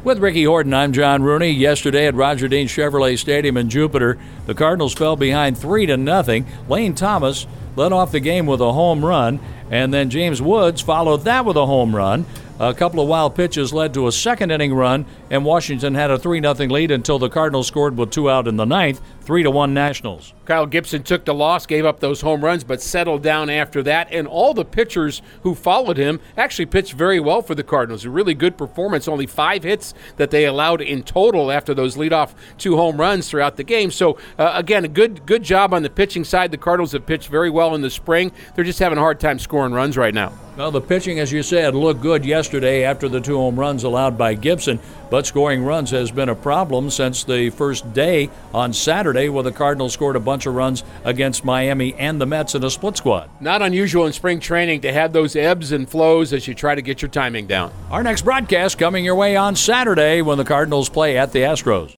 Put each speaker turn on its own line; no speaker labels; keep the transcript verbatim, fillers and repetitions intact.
With Ricky Horton, I'm John Rooney. Yesterday at Roger Dean Chevrolet Stadium in Jupiter, the Cardinals fell behind three to nothing. Lane Thomas led off the game with a home run, and then James Woods followed that with a home run. A couple of wild pitches led to a second inning run, and Washington had a three nothing lead until the Cardinals scored with two out in the ninth, three to one Nationals.
Kyle Gibson took the loss, gave up those home runs, but settled down after that, and all the pitchers who followed him actually pitched very well for the Cardinals. A really good performance, only five hits that they allowed in total after those leadoff two home runs throughout the game. So, uh, again, a good good job on the pitching side. The Cardinals have pitched very well in the spring. They're just having a hard time scoring runs right now.
Well, the pitching, as you said, looked good yesterday after the two home runs allowed by Gibson, but scoring runs has been a problem since the first day on Saturday, where the Cardinals scored a bunch of runs against Miami and the Mets in a split squad.
Not unusual in spring training to have those ebbs and flows as you try to get your timing down.
Our next broadcast coming your way on Saturday when the Cardinals play at the Astros.